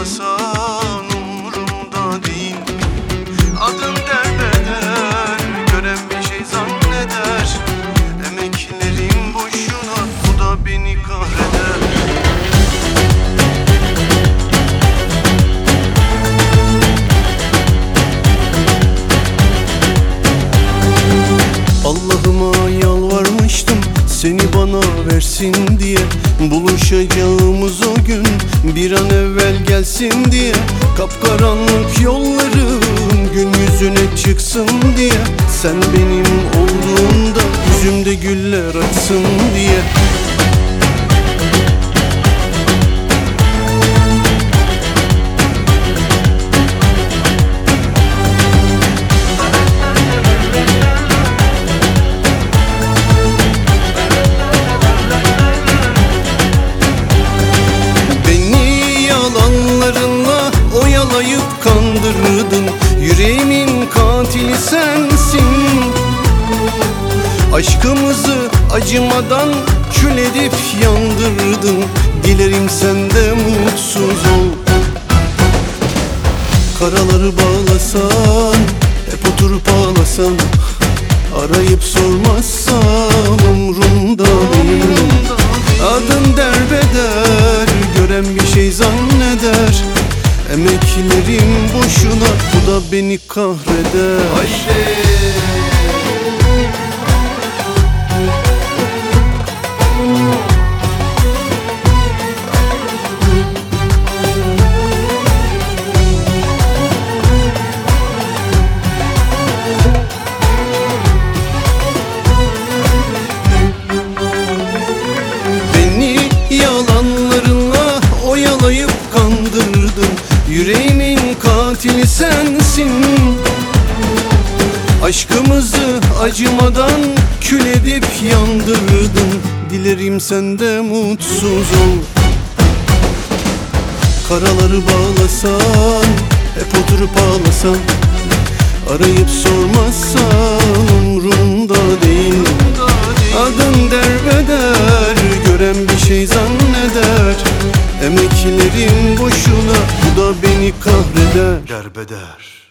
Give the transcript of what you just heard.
bağlasan umurumda değil. Adım derbeder, gören bir şey zanneder. Emeklerim boşuna, bu da beni kahreder. Allah'ıma yalvarmıştım seni bana versin diye. Buluşacağımız o gün bir an evvel gelsin diye. Kapkaranlık yollarım gün yüzüne çıksın diye. Sen benim olduğunda yüzümde güller açsın diye. Oyalayıp kandırdın, yüreğimin katili sensin. Aşkımızı acımadan kül edip yandırdın. Dilerim sen de mutsuz ol. Karaları bağlasan, hep oturup ağlasan, arayıp sormazsam umrumda değil. Adın derbeder, gören bir şey zanneder. Emeklerim boşuna, bu da beni kahreder. Haydi. Beni yalanlarınla oyalayıp kandırdın. Yüreğimin katili sensin. Aşkımızı acımadan kül edip yandırdın. Dilerim sen de mutsuz ol. Karaları bağlasan, hep oturup ağlasan, arayıp sormazsan umrumda değil. Adın derbeder, gören bir şey zanneder. Emeklerim boşuna, bu da beni kahreder. Derbeder.